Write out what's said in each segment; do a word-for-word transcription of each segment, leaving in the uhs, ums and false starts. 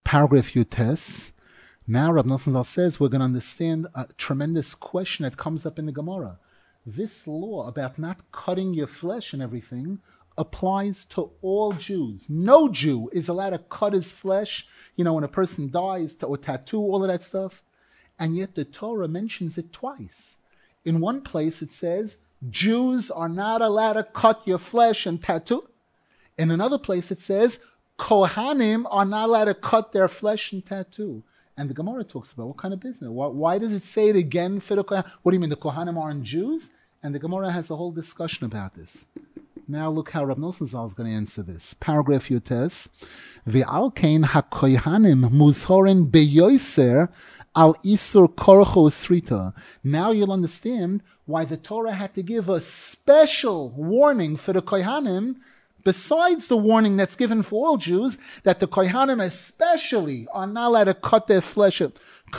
Paragraph Yutes. Now Rav Nosson Zal says we're going to understand a tremendous question that comes up in the Gemara. This law about not cutting your flesh and everything applies to all Jews. No Jew is allowed to cut his flesh, you know, when a person dies, to, or tattoo, all of that stuff. And yet the Torah mentions it twice. In one place it says, Jews are not allowed to cut your flesh and tattoo. In another place it says, Kohanim are not allowed to cut their flesh and tattoo. And the Gemara talks about what kind of business. Why, why does it say it again for the Kohanim? What do you mean, the Kohanim aren't Jews? And the Gemara has a whole discussion about this. Now look how Rav Nosson Zal is going to answer this. Paragraph Yutes. Ve'al kein ha-kohanim muzhorin beyoser al isur korcho srita. Now you'll understand why the Torah had to give a special warning for the Kohanim, besides the warning that's given for all Jews, that the Kohanim especially are not allowed to cut their flesh. As the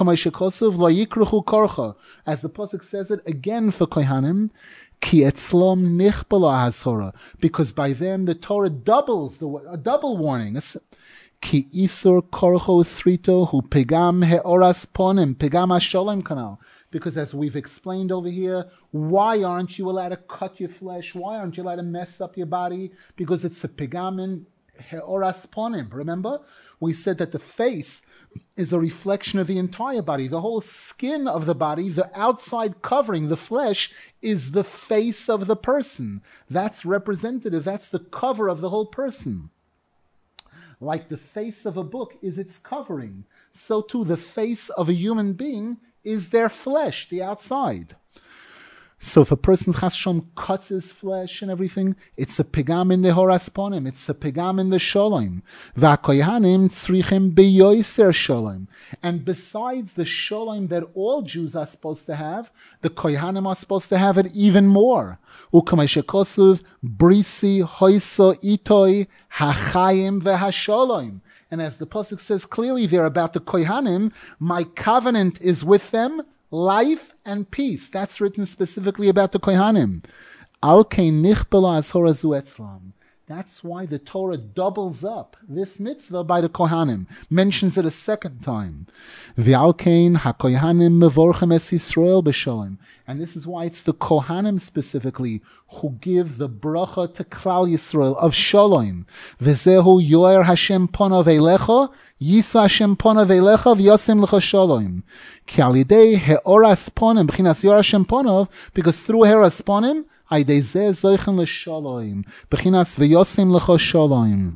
Pasuk says it again for Kohanim, Ki etzlom nichbala hazora, because by them the Torah doubles the a double warning. Ki isur korcho srito hu pegam heoras ponim pegam hasholem kanal. Because as we've explained over here, why aren't you allowed to cut your flesh? Why aren't you allowed to mess up your body? Because it's a pegamin heoras ponim. Remember? We said that the face is a reflection of the entire body. The whole skin of the body, the outside covering, the flesh, is the face of the person. That's representative. That's the cover of the whole person. Like the face of a book is its covering, so too the face of a human being is their flesh, the outside. So if a person chas shalom cuts his flesh and everything, it's a pegam in the horasponim, it's a pegam in the shalom. V'akoyhanim tzrichim beyoser shalom. And besides the shalom that all Jews are supposed to have, the koyhanim are supposed to have it even more. U'kameshekosov brisi hoiso itoi hachayim v'hashalom. And as the pasuk says clearly there about the koyhanim, my covenant is with them, life and peace. That's written specifically about the Kohanim. Al kein nichbala azhora zu etzlam. That's why the Torah doubles up this mitzvah by the Kohanim, mentions it a second time. V'al kein ha-kohanim mevorchem es Yisrael b'shalom. And this is why it's the Kohanim specifically who give the bracha to Klal Yisrael of shalom. V'zehu yoer Hashem ponav eilecha, Yisa Hashem ponav eilecha v'yosim lecha shalom. Ki al yidei he'oras ponim, b'chinas yoer Hashem ponav, because through he'oras ponim, Aydezeh zoichen l'shalom, b'chinas v'yosim lecha shalom.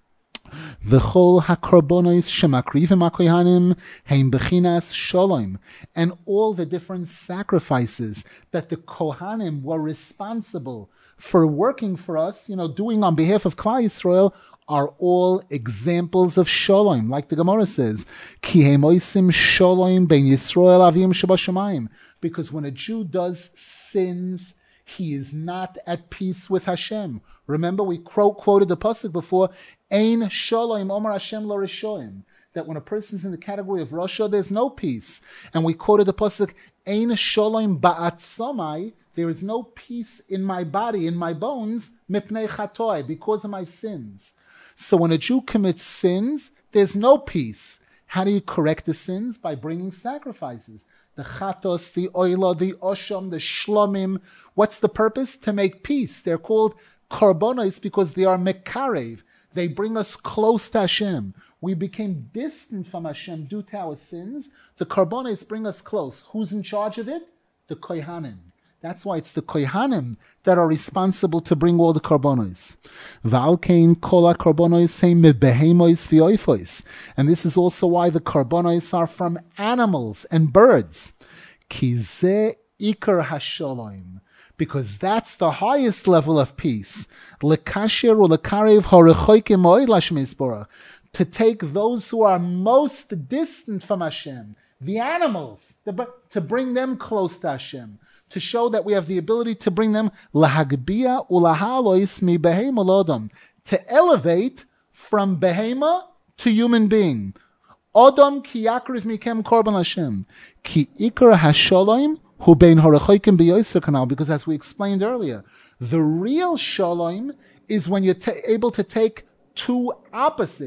V'chol hakorbonos shemakrivim hakohanim heim b'chinas shalom. And all the different sacrifices that the Kohanim were responsible for working for us, you know, doing on behalf of Klal Yisrael, are all examples of shalom, like the Gemara says, Ki heim oisim shalom ben Yisrael avim shebashamayim. Because when a Jew does sins, he is not at peace with Hashem. Remember, we quoted the pasuk before, Ein shalom omar Hashem lo rishoim, that when a person is in the category of Rasha, there's no peace. And we quoted the pasuk, Ein shalom ba'atzamai, there is no peace in my body, in my bones, mipnei chatoi, because of my sins. So when a Jew commits sins, there's no peace. How do you correct the sins? By bringing sacrifices. The chatos, the oila, the osham, the shlomim. What's the purpose? To make peace. They're called korbanos because they are mekarev. They bring us close to Hashem. We became distant from Hashem due to our sins. The korbanos bring us close. Who's in charge of it? The kohanim. That's why it's the kohanim that are responsible to bring all the korbanos. V'alkein kol ha-korbanos heim mebehemois v'oifos. And this is also why the korbanos are from animals and birds. Ki ze ikar hashalom. Because that's the highest level of peace. Lekasher u lekarev harechoikim oid l'Hashem Yisborach. To take those who are most distant from Hashem, the animals, to bring them close to Hashem. To show that we have the ability to bring them lahagbia ulahalois mi behema lodom, to elevate from behema to human being. Odom ki yakriv mikem korban Hashem ki ikar hashalom hu bein harachoikim beyoser kanal. Because as we explained earlier, the real shalom is when you're t- able to take two opposites,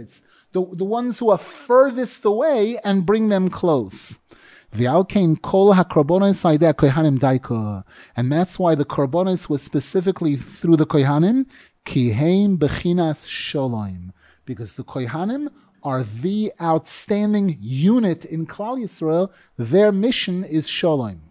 the, the ones who are furthest away and bring them close. And that's why the korbanos was specifically through the kohanim, kiheim bechinas shalom, because the kohanim are the outstanding unit in Klal Yisrael. Their mission is shalom.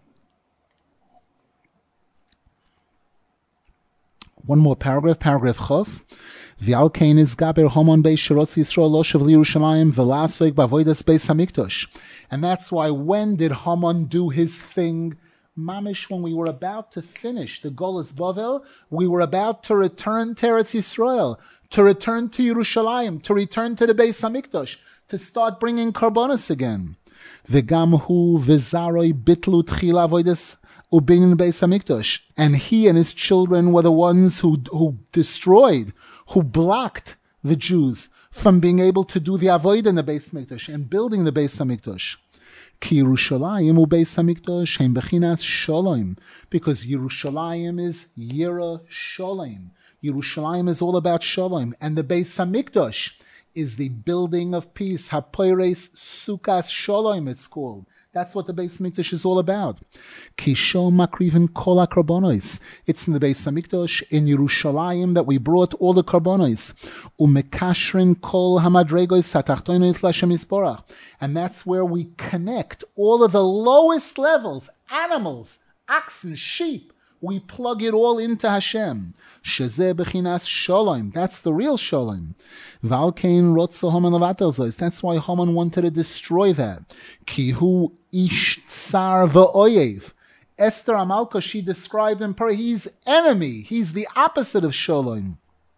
One more paragraph, paragraph Chof. V'al kein is gaber homon beis shirotz Yisrael lo shav Yerushalayim v'lasek b'avodas beis hamikdash. And that's why when did Haman do his thing? Mamish, when we were about to finish the Golas Bavel, we were about to return to Eretz Yisrael, to return to Yerushalayim, to return to the Beis Hamikdash, to start bringing korbanos again. V'gam hu v'zaroi bitlu tchila avodas ubinin Beis Hamikdash. And he and his children were the ones who who destroyed, who blocked the Jews from being able to do the avoid in the Beis Hamikdash and building the Beis Hamikdash. Ki Yerushalayim u Beis Hamikdash hem bechinas shalom, because Yerushalayim is Yira Shalom. Yerushalayim is all about shalom, and the Beis Hamikdash is the building of peace. Hapoires Sukas Shalom, it's called. That's what the Beis Hamikdash is all about. Kishol makriven kol hakarbonos. It's in the Beis Hamikdash in Yerushalayim that we brought all the karbonos. Umekashrin kol hamadregos hatachtonos l'Hashem Yisborach. And that's where we connect all of the lowest levels, animals, oxen, sheep. We plug it all into Hashem. Shezeh bechinas shalom. That's the real shalom. Valkein rotzo Haman levatel zos. That's why Haman wanted to destroy that. Ki hu ish tsar v'oyev. Esther Amalka, she described him, he's enemy. He's the opposite of shalom.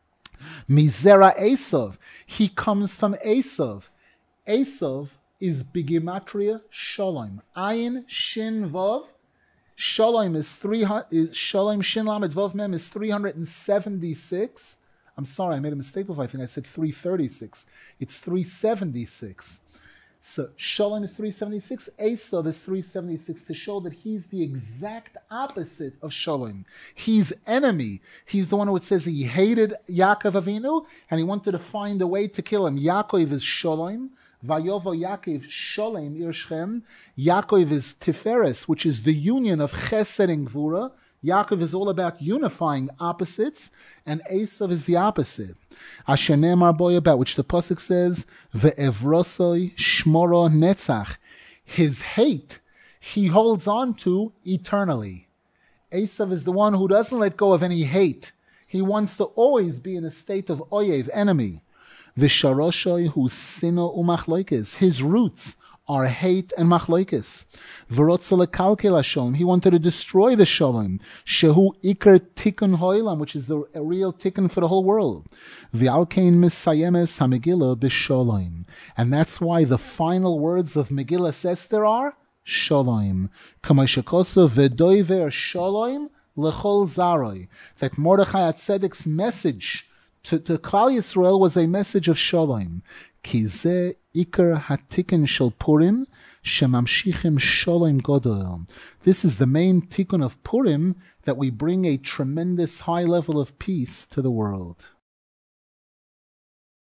Mizera Esav. He comes from Esav. Esav is bigimatria shalom. Ayin shin vav. Shalom is three hundred. Shalom Shin Lamed Vav Mem is three hundred and seventy-six. I'm sorry, I made a mistake before. I think I said three thirty-six. It's three seventy-six. So Shalom is three seventy-six. Esav is three seventy-six, to show that he's the exact opposite of Shalom. He's enemy. He's the one who, it says, he hated Yaakov Avinu and he wanted to find a way to kill him. Yaakov is Shalom. Vayovo Yaakov Sholem Ir Shechem. Yaakov is Tiferes, which is the union of Chesed and Gvura. Yaakov is all about unifying opposites, and Esav is the opposite. Asher Ne'emar Bo, about which the pasuk says, Ve'evrosoi Shmoro Netzach. His hate he holds on to eternally. Esav is the one who doesn't let go of any hate. He wants to always be in a state of oyev, enemy. V'sharoshoy hu sino umachloikis. His roots are hate and machloikis. V'rotzo lekalkel hasholem. He wanted to destroy the shalom. Shehu iker tikkun hoilam, which is the a real tikkun for the whole world. V'alkein misayemes hamegillah b'shalom. And that's why the final words of Megillah Esther are shalom. Kamashikoso v'doiver shalom lechol zaroi. That Mordechai HaTzedek's message To, to Klal Yisrael was a message of shalom. Ki ze ikar hatikkun shel Purim shemamshichim shalom gadol. This is the main tikkun of Purim, that we bring a tremendous high level of peace to the world.